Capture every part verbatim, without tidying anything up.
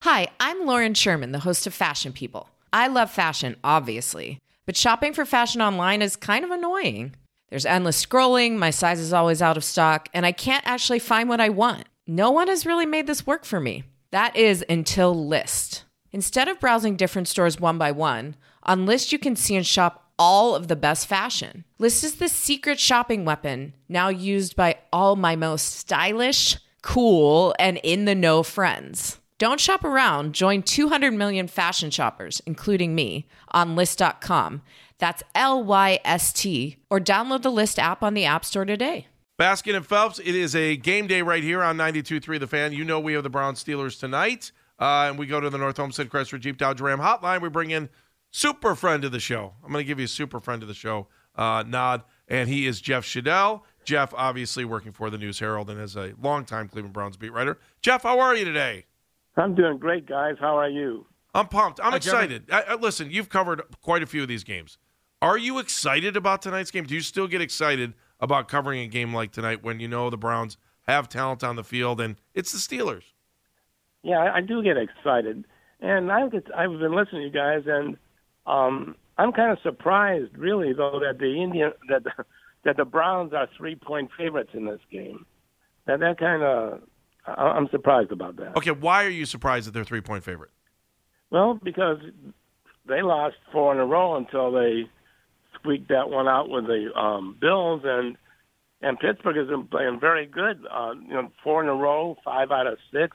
Hi, I'm Lauren Sherman, the host of Fashion People. I love fashion, obviously, but shopping for fashion online is kind of annoying. There's endless scrolling, my size is always out of stock, and I can't actually find what I want. No one has really made this work for me. That is until Lyst. Instead of browsing different stores one by one, on Lyst you can see and shop all of the best fashion. Lyst is the secret shopping weapon, now used by all my most stylish, cool, and in-the-know friends. Don't shop around. Join two hundred million fashion shoppers, including me, on Lyst dot com. That's L Y S T. Or download the Lyst app on the App Store today. Baskin and Phelps, it is a game day right here on ninety-two point three The Fan. You know we have the Browns Steelers tonight. Uh, and we go to the North Homestead Chrysler Jeep Dodge Ram hotline. We bring in super friend of the show. I'm going to give you a super friend of the show uh, nod. And he is Jeff Shadell. Jeff, obviously working for the News Herald and is a longtime Cleveland Browns beat writer. Jeff, how are you today? I'm doing great, guys. How are you? I'm pumped. I'm Hi, excited. I, I, listen, you've covered quite a few of these games. Are you excited about tonight's game? Do you still get excited about covering a game like tonight when you know the Browns have talent on the field and it's the Steelers? Yeah, I, I do get excited. And I've, get, I've been listening to you guys, and um, I'm kind of surprised, really, though, that the Indian that the, that the Browns are three-point favorites in this game. That that kind of I'm surprised about that. Okay, why are you surprised that they're three-point favorite? Well, because they lost four in a row until they squeaked that one out with the um, Bills, and and Pittsburgh has been playing very good. Uh, you know, four in a row, five out of six,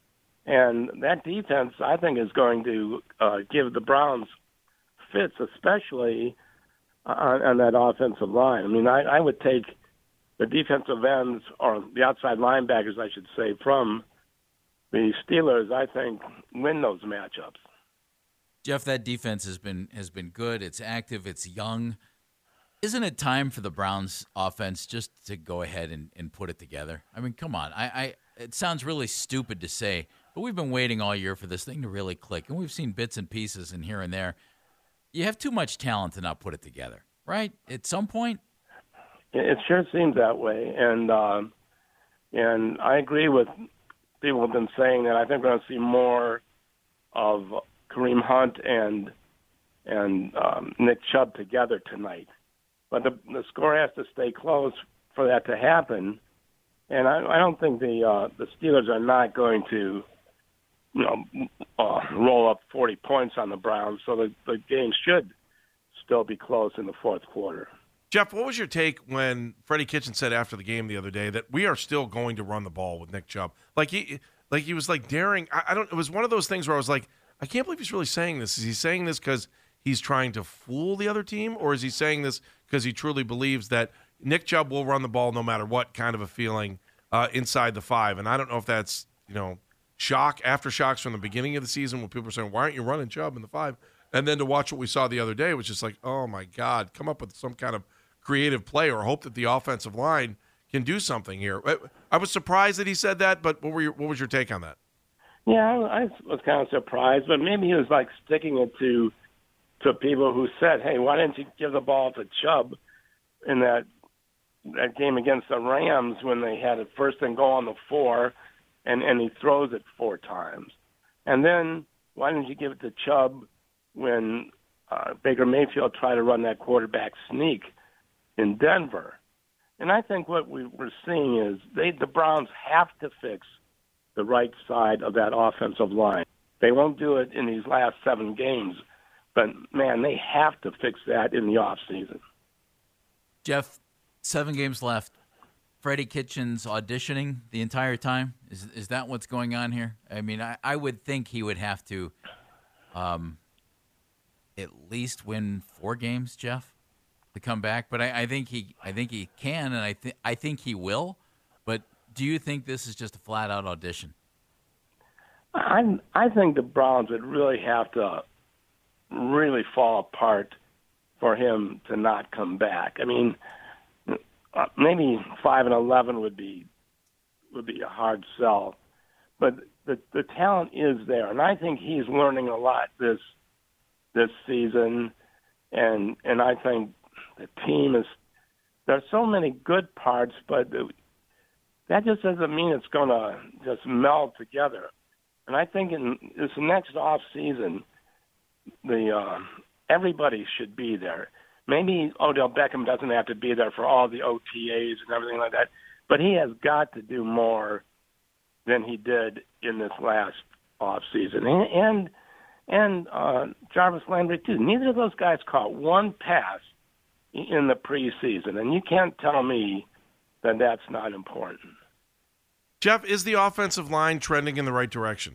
and that defense, I think, is going to uh, give the Browns fits, especially on, on that offensive line. I mean, I, I would take the defensive ends, or the outside linebackers, I should say, from the Steelers, I think, win those matchups. Jeff, that defense has been has been good. It's active. It's young. Isn't it time for the Browns offense just to go ahead and, and put it together? I mean, come on. I, I it sounds really stupid to say, but we've been waiting all year for this thing to really click, and we've seen bits and pieces and here and there. You have too much talent to not put it together, right? At some point. It sure seems that way, and uh, and I agree with people have been saying that I think we're going to see more of Kareem Hunt and and um, Nick Chubb together tonight. But the the score has to stay close for that to happen, and I, I don't think the uh, the Steelers are not going to, you know, uh, roll up forty points on the Browns. So the the game should still be close in the fourth quarter. Jeff, what was your take when Freddie Kitchens said after the game the other day that we are still going to run the ball with Nick Chubb? Like he, like he was like daring. I, I don't. It was one of those things where I was like, I can't believe he's really saying this. Is he saying this because he's trying to fool the other team, or is he saying this because he truly believes that Nick Chubb will run the ball no matter what? Kind of a feeling uh, inside the five, and I don't know if that's you know shock aftershocks from the beginning of the season when people are saying, why aren't you running Chubb in the five? And then to watch what we saw the other day, which is like, oh my God, come up with some kind of creative play or hope that the offensive line can do something here. I was surprised that he said that, but what were your, what was your take on that? Yeah, I was kind of surprised, but maybe he was like sticking it to to people who said, "Hey, why didn't you give the ball to Chubb in that that game against the Rams when they had it first and goal on the four, and and he throws it four times, and then why didn't you give it to Chubb when uh, Baker Mayfield tried to run that quarterback sneak in Denver?" And I think what we, we're seeing is they the Browns have to fix the right side of that offensive line. They won't do it in these last seven games, but, man, they have to fix that in the offseason. Jeff, seven games left. Freddie Kitchens auditioning the entire time? Is is that what's going on here? I mean, I, I would think he would have to um, at least win four games, Jeff, to come back. But I, I think he I think he can, and I, th- I think he will. But do you think this is just a flat-out audition? I I think the Browns would really have to really fall apart for him to not come back. I mean, uh, maybe five and eleven would be would be a hard sell, but the the talent is there, and I think he's learning a lot this this season, and and I think the team is. There's so many good parts, but that just doesn't mean it's going to just meld together. And I think in this next off season, the uh, everybody should be there. Maybe Odell Beckham doesn't have to be there for all the O T As and everything like that, but he has got to do more than he did in this last off season. And and, and uh, Jarvis Landry too. Neither of those guys caught one pass in the preseason, and you can't tell me that that's not important. Jeff, is the offensive line trending in the right direction?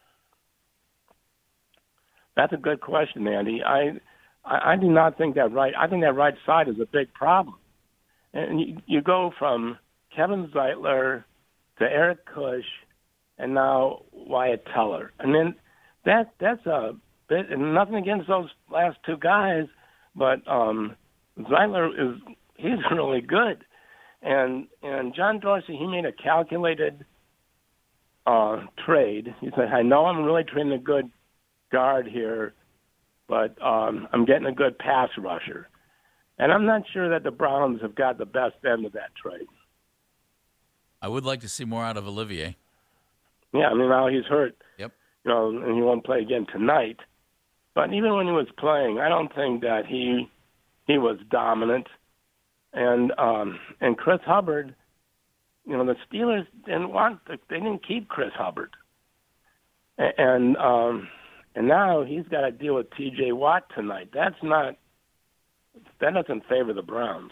That's a good question, Andy. I, I, I do not think that right. I think that right side is a big problem. And you, you go from Kevin Zeitler to Eric Kush, and now Wyatt Teller. And then that that's a bit, and nothing against those last two guys, but um, Zeitler is he's really good. And and John Dorsey, he made a calculated uh, trade. He said, I know I'm really trading a good guard here, but um, I'm getting a good pass rusher. And I'm not sure that the Browns have got the best end of that trade. I would like to see more out of Olivier. Yeah, I mean, now he's hurt. Yep. You know, and he won't play again tonight. But even when he was playing, I don't think that he he was dominant. And um, and Chris Hubbard, you know, the Steelers didn't want to, they didn't keep Chris Hubbard. And um, and now he's got to deal with T J Watt tonight. That's not that doesn't favor the Browns.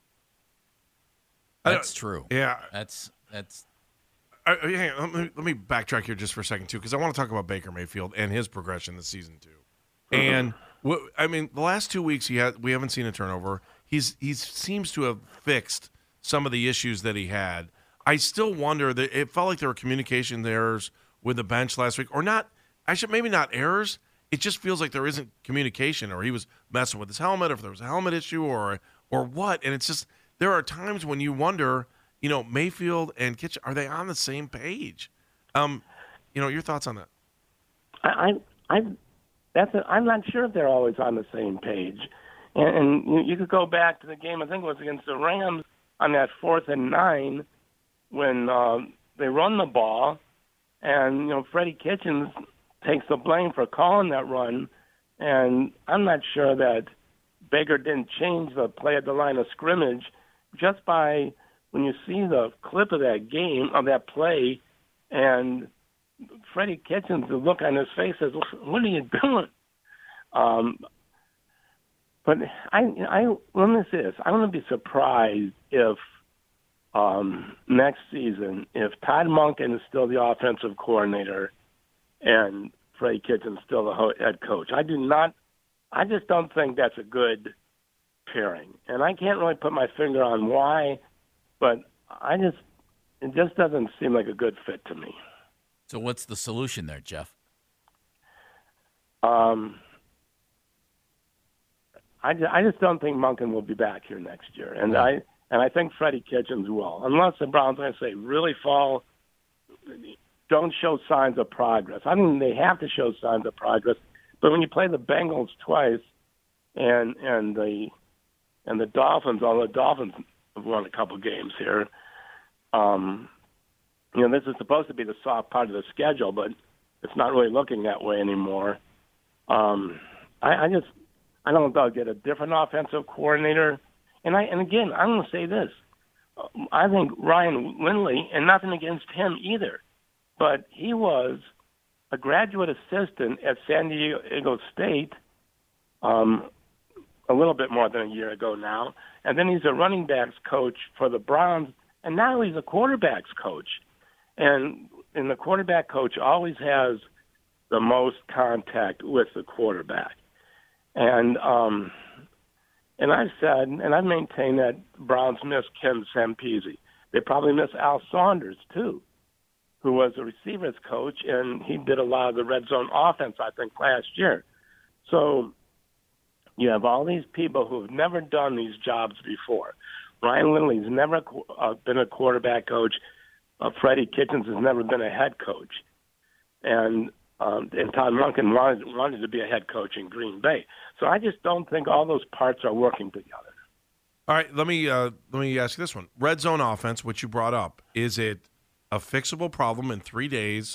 That's true. Yeah, that's that's. Uh, hang on, let me, let me backtrack here just for a second too, because I want to talk about Baker Mayfield and his progression this season too. Mm-hmm. And what, I mean, the last two weeks he had, we haven't seen a turnover. He's he seems to have fixed some of the issues that he had. I still wonder that it felt like there were communication errors with the bench last week, or not. I should maybe not errors. It just feels like there isn't communication, or he was messing with his helmet, or if there was a helmet issue, or or what. And it's just there are times when you wonder, you know, Mayfield and Kitchen, are they on the same page? Um, you know, your thoughts on that? I I, I that's a, I'm not sure if they're always on the same page. And, and you, you could go back to the game, I think it was against the Rams on that fourth and nine when uh, they run the ball, and, you know, Freddie Kitchens takes the blame for calling that run, and I'm not sure that Baker didn't change the play at the line of scrimmage just by when you see the clip of that game, of that play, and Freddie Kitchens, the look on his face says, what are you doing? Um, but I, I, let me say this. I'm going to be surprised if um, next season, if Todd Monken is still the offensive coordinator and Freddie Kitchens still the head coach. I do not, I just don't think that's a good pairing. And I can't really put my finger on why, but I just, it just doesn't seem like a good fit to me. So what's the solution there, Jeff? Um, I, I just don't think Monken will be back here next year. And yeah. I and I think Freddie Kitchens will. Unless the Browns, I say, really fall, don't show signs of progress. I mean, they have to show signs of progress. But when you play the Bengals twice and and the and the Dolphins, although the Dolphins have won a couple games here, um, you know, this is supposed to be the soft part of the schedule, but it's not really looking that way anymore. Um, I, I just, I don't know if they'll get a different offensive coordinator. And I, and again, I'm going to say this. I think Ryan Lindley, and nothing against him either, but he was a graduate assistant at San Diego State um, a little bit more than a year ago now. And then he's a running backs coach for the Browns, and now he's a quarterbacks coach. And, and the quarterback coach always has the most contact with the quarterback. And um, and I've said, and I've maintained that Browns miss Ken Zampese. They probably miss Al Saunders, too, who was a receivers coach, and he did a lot of the red zone offense, I think, last year. So you have all these people who have never done these jobs before. Ryan Lindley's never uh, been a quarterback coach. Uh, Freddie Kitchens has never been a head coach. And um, and Todd Monken wanted, wanted to be a head coach in Green Bay. So I just don't think all those parts are working together. All right, let me uh, let me ask you this one. Red zone offense, which you brought up, is it a fixable problem in three days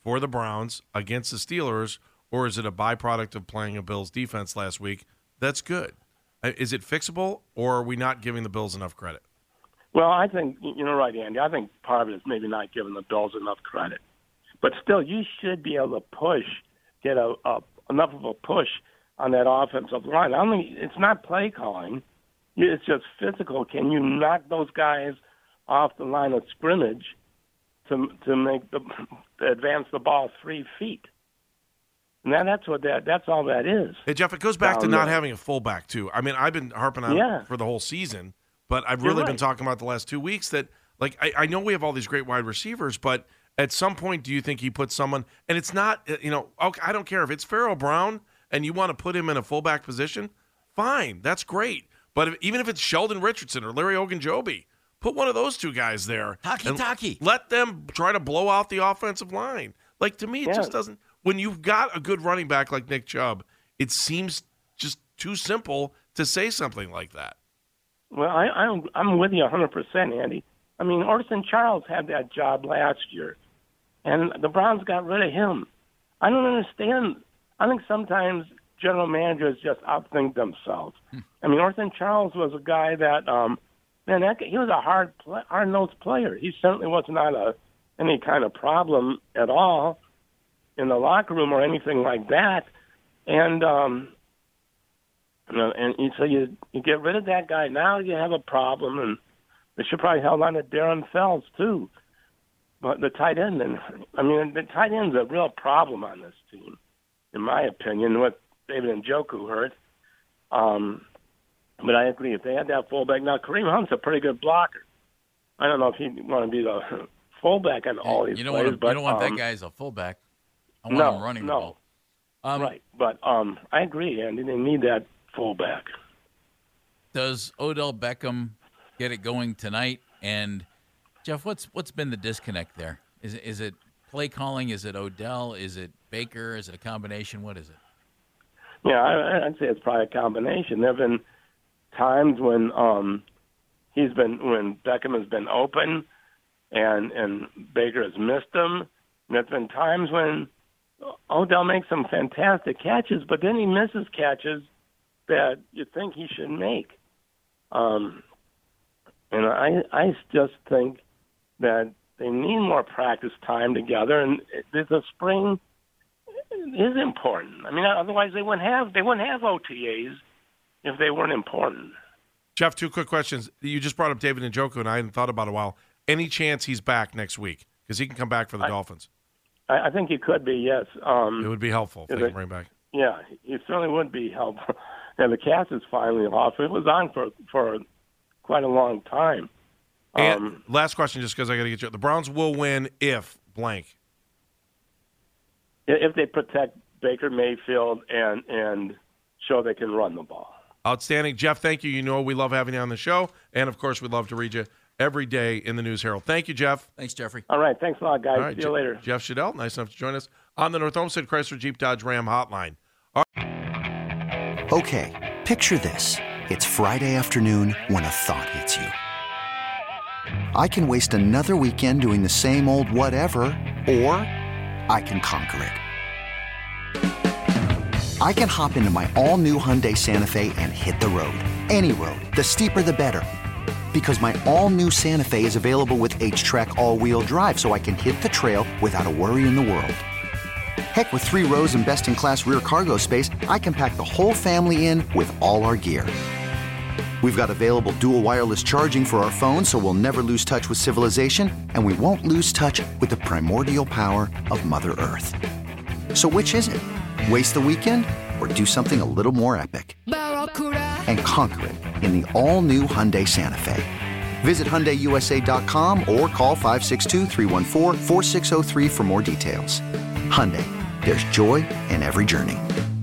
for the Browns against the Steelers, or is it a byproduct of playing a Bills defense last week? That's good. Is it fixable, or are we not giving the Bills enough credit? Well, I think, you're right, Andy. I think part of it is maybe not giving the Bills enough credit. But still, you should be able to push, get a, a enough of a push on that offensive line. I mean, it's not play calling. It's just physical. Can you knock those guys off the line of scrimmage to to make the to advance the ball three feet? And that, that's what that that's all that is. Hey, Jeff, it goes back to Down not there. having a fullback, too. I mean, I've been harping on Yeah. it for the whole season, but I've You're really been right. talking about the last two weeks that, like, I, I know we have all these great wide receivers, but at some point, do you think he puts someone, and it's not, you know, okay, I don't care if it's Pharaoh Brown and you want to put him in a fullback position, fine, that's great. But if, even if it's Sheldon Richardson or Larry Ogunjobi, put one of those two guys there. Taki and Taki. Let them try to blow out the offensive line. Like, to me, it Yeah. just doesn't. When you've got a good running back like Nick Chubb, it seems just too simple to say something like that. Well, I, I'm I'm with you one hundred percent, Andy. I mean, Orson Charles had that job last year, and the Browns got rid of him. I don't understand. I think sometimes general managers just outthink themselves. Hmm. I mean, Orson Charles was a guy that, um, man, that guy, he was a hard play, hard-nosed player. He certainly was not a any kind of problem at all in the locker room or anything like that. And um, you know, and so you you get rid of that guy. Now you have a problem, and they should probably held on to Darren Fells too. But the tight end, and I mean, the tight end's a real problem on this team, in my opinion. With David Njoku hurt, um, but I agree if they had that fullback. Now Kareem Hunt's a pretty good blocker. I don't know if he'd want to be the fullback on all these You don't plays, want, to, but you don't want um, that guy as a fullback. I want no, him running no. the ball. Um, right, but um, I agree, Andy. They need that fullback. Does Odell Beckham get it going tonight? And Jeff, what's what's been the disconnect there? Is it is it play calling? Is it Odell? Is it Baker? Is it a combination? What is it? Yeah, I, I'd say it's probably a combination. There have been times when um, he's been when Beckham has been open, and and Baker has missed him. And there's been times when Odell makes some fantastic catches, but then he misses catches that you think he should make. Um, and I I just think that they need more practice time together, and the spring is important. I mean, otherwise they wouldn't have they wouldn't have O T As if they weren't important. Jeff, two quick questions. You just brought up David Njoku, and I hadn't thought about it in a while. Any chance he's back next week? Because he can come back for the I, Dolphins. I, I think he could be, yes. Um, it would be helpful if they it, can bring him back. Yeah, it certainly would be helpful. And the cast is finally off. It was on for for quite a long time. And um, last question, just because I got to get you. The Browns will win if blank. If they protect Baker Mayfield and and show they can run the ball. Outstanding. Jeff, thank you. You know we love having you on the show. And, of course, we'd love to read you every day in the News Herald. Thank you, Jeff. Thanks, Jeffrey. All right. Thanks a lot, guys. All right, See you Je- later. Jeff Shadell, nice enough to join us on the North Olmsted Chrysler Jeep Dodge Ram hotline. Okay, picture this. It's Friday afternoon when a thought hits you. I can waste another weekend doing the same old whatever, or I can conquer it. I can hop into my all-new Hyundai Santa Fe and hit the road. Any road. The steeper, the better. Because my all-new Santa Fe is available with H-Track all-wheel drive, so I can hit the trail without a worry in the world. Heck, with three rows and best-in-class rear cargo space, I can pack the whole family in with all our gear. We've got available dual wireless charging for our phones, so we'll never lose touch with civilization, and we won't lose touch with the primordial power of Mother Earth. So which is it? Waste the weekend or do something a little more epic? And conquer it in the all-new Hyundai Santa Fe. Visit Hyundai U S A dot com or call five six two, three one four, four six zero three for more details. Hyundai, there's joy in every journey.